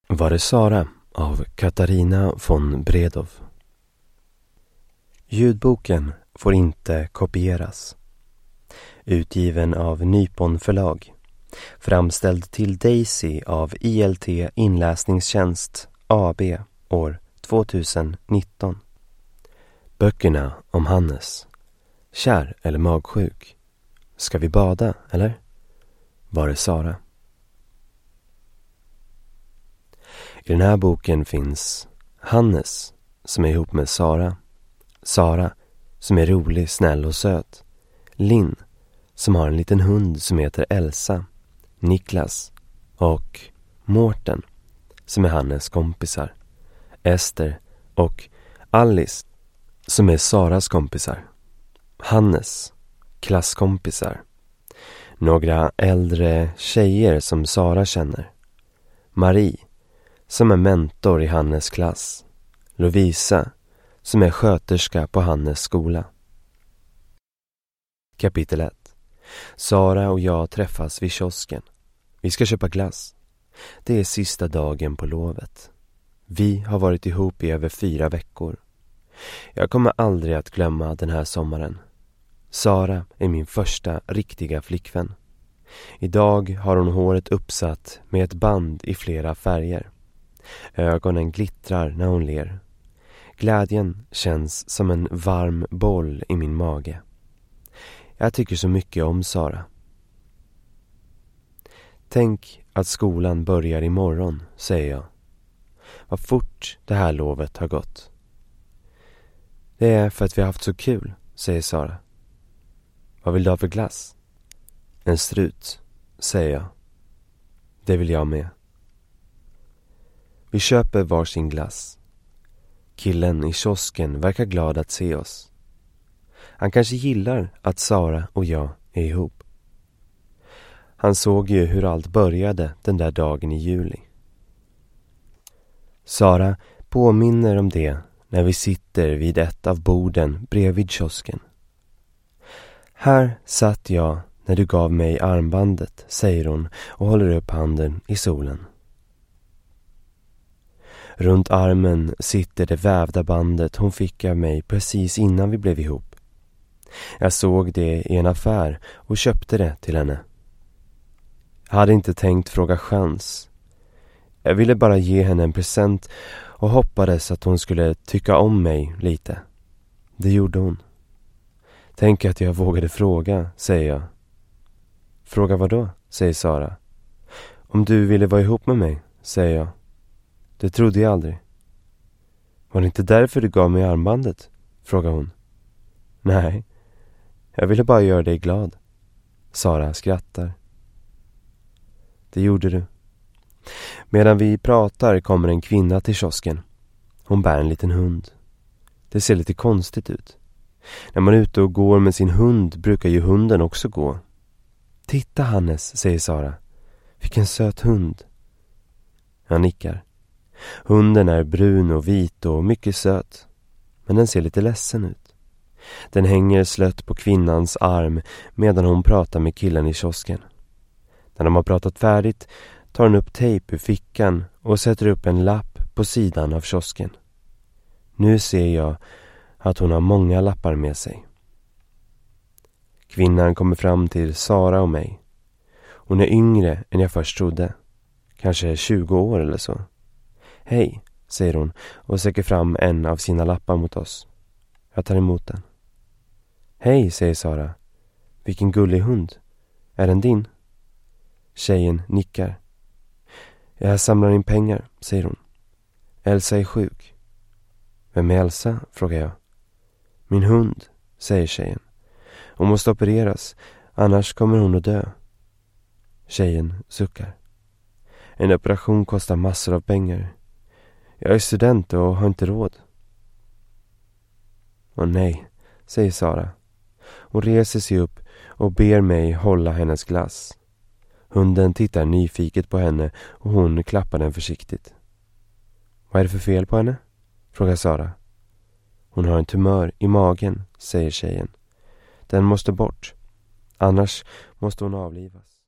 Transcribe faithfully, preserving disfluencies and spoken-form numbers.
Var det Sara av Katarina von Bredow. Ljudboken får inte kopieras. Utgiven av Nypon förlag. Framställd till Daisy av I L T Inläsningstjänst A B år tjugonitton. Böckerna om Hannes. Kär eller magsjuk? Ska vi bada, eller? Var det Sara? I den här boken finns Hannes som är ihop med Sara. Sara som är rolig, snäll och söt. Linn som har en liten hund som heter Elsa. Niklas och Mårten som är Hannes kompisar. Ester och Alice som är Saras kompisar. Hannes klasskompisar. Några äldre tjejer som Sara känner. Marie som är mentor i Hannes klass. Lovisa som är sköterska på Hannes skola. Kapitel ett. Sara och jag träffas vid kiosken. Vi ska köpa glass. Det är sista dagen på lovet. Vi har varit ihop i över fyra veckor. Jag kommer aldrig att glömma den här sommaren. Sara är min första riktiga flickvän. Idag har hon håret uppsatt med ett band i flera färger. Ögonen glittrar när hon ler. Glädjen känns som en varm boll i min mage. Jag tycker så mycket om Sara. Tänk att skolan börjar imorgon, säger jag. Vad fort det här lovet har gått. Det är för att vi har haft så kul, säger Sara. Vad vill du ha för glass? En strut, säger jag. Det vill jag med. Vi köper varsin glass. Killen i kiosken verkar glad att se oss. Han kanske gillar att Sara och jag är ihop. Han såg ju hur allt började den där dagen i juli. Sara påminner om det när vi sitter vid ett av borden bredvid kiosken. Här satt jag när du gav mig armbandet, säger hon och håller upp handen i solen. Runt armen sitter det vävda bandet hon fick av mig precis innan vi blev ihop. Jag såg det i en affär och köpte det till henne. Jag hade inte tänkt fråga chans. Jag ville bara ge henne en present och hoppades att hon skulle tycka om mig lite. Det gjorde hon. Tänk att jag vågade fråga, säger jag. Fråga vad då, säger Sara. Om du ville vara ihop med mig, säger jag. Det trodde jag aldrig. Var det inte därför du gav mig armbandet? Frågar hon. Nej, jag ville bara göra dig glad. Sara skrattar. Det gjorde du. Medan vi pratar kommer en kvinna till kiosken. Hon bär en liten hund. Det ser lite konstigt ut. När man är ute och går med sin hund brukar ju hunden också gå. Titta Hannes, säger Sara. Vilken söt hund. Jag nickar. Hunden är brun och vit och mycket söt. Men den ser lite ledsen ut. Den hänger slött på kvinnans arm medan hon pratar med killen i kiosken. När de har pratat färdigt tar hon upp tejp ur fickan och sätter upp en lapp på sidan av kiosken. Nu ser jag att hon har många lappar med sig. Kvinnan kommer fram till Sara och mig. Hon är yngre än jag först trodde. Kanske tjugo år eller så. Hej, säger hon och sträcker fram en av sina lappar mot oss. Jag tar emot den. Hej, säger Sara. Vilken gullig hund. Är den din? Tjejen nickar. Jag samlar in pengar, säger hon. Elsa är sjuk. Vem är Elsa? Frågar jag. Min hund, säger tjejen. Hon måste opereras, annars kommer hon att dö. Tjejen suckar. En operation kostar massor av pengar. Jag är student och har inte råd. Åh nej, säger Sara. Hon reser sig upp och ber mig hålla hennes glass. Hunden tittar nyfiket på henne och hon klappar den försiktigt. Vad är det för fel på henne? Frågar Sara. Hon har en tumör i magen, säger tjejen. Den måste bort. Annars måste hon avlivas.